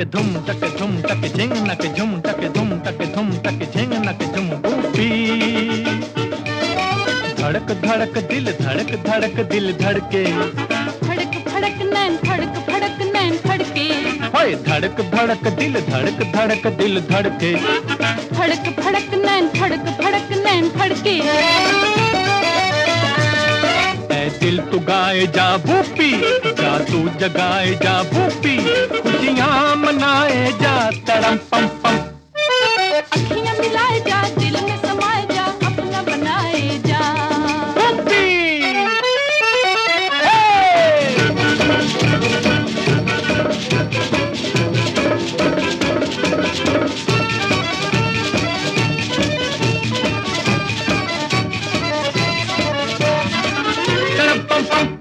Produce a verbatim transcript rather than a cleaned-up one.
धुम तक धुम तक झिंग नक झुम तक धुम तक धुम तक झिंग नक झुम बूपी। धड़क धड़क दिल धड़क धड़क दिल धड़के, फड़क फड़क नैन फड़क फड़क नैन फड़के, होए धड़क धड़क दिल धड़क धड़क दिल धड़के, फड़क फड़क नैन फड़क फड़क नैन फड़के। ऐ दिल तू गाए जा भूपी, जा तू जगाए जा भूपी, खुशियां मनाए जा तड़म पम पम। अखियां मिलाए जा दिल में समाए जा अपना बनाए जा भूपी। तड़म पम पम